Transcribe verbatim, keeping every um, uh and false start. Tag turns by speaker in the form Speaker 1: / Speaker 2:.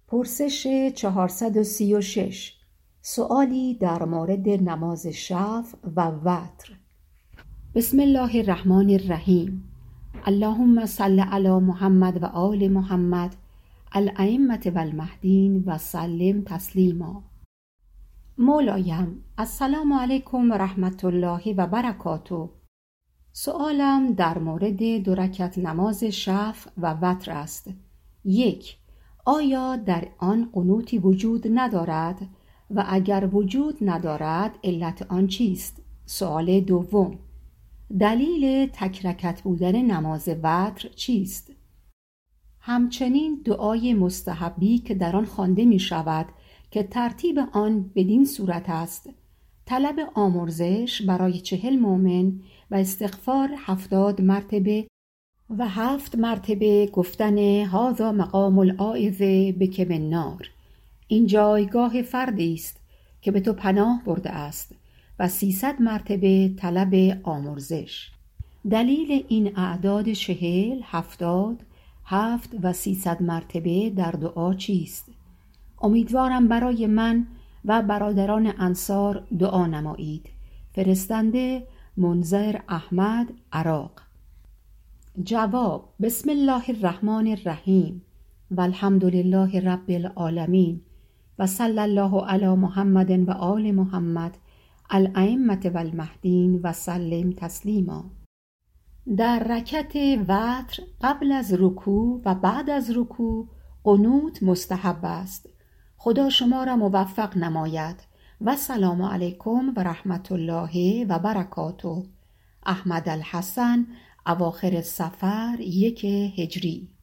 Speaker 1: پرسش چهارصد و سی و شش، سؤالی در مورد نماز شفع و وتر. بسم الله الرحمن الرحیم. اللهم صل علی محمد و آل محمد الائمة و المهدین و سلم تسلیما. مولایم السلام علیکم و رحمت الله و برکاته. سؤالم در مورد دو رکعت نماز شفع و وتر است. یک، آیا در آن قنوتی وجود ندارد و اگر وجود ندارد علت آن چیست؟ سؤال دوم، دلیل تک رکعت بودن نماز وتر چیست؟ همچنین دعای مستحبی که در آن خوانده می شود که ترتیب آن بدین صورت است: طلب آمرزش برای چهل مؤمن و استغفار هفتاد مرتبه و هفت مرتبه گفتن هذا مقام العائذ بک من النار، این جایگاه فردی است که به تو پناه برده است، و سیصد مرتبه طلب آمرزش. دلیل این اعداد چهل، هفتاد، هفت و سیصد مرتبه در دعا چیست؟ امیدوارم برای من و برادران انصار دعا نمایید. فرستنده منذر احمد، عراق. جواب: بسم الله الرحمن الرحیم و الحمد لله رب العالمین و صلی الله علی محمد و آل محمد الائمة و المهدین و سلم تسلیما. در رکعت وتر قبل از رکوع و بعد از رکوع قنوت مستحب است. خدا شما را موفق نماید و سلام علیکم و رحمت الله و برکاته. احمد الحسن، اواخر صفر یک هجری.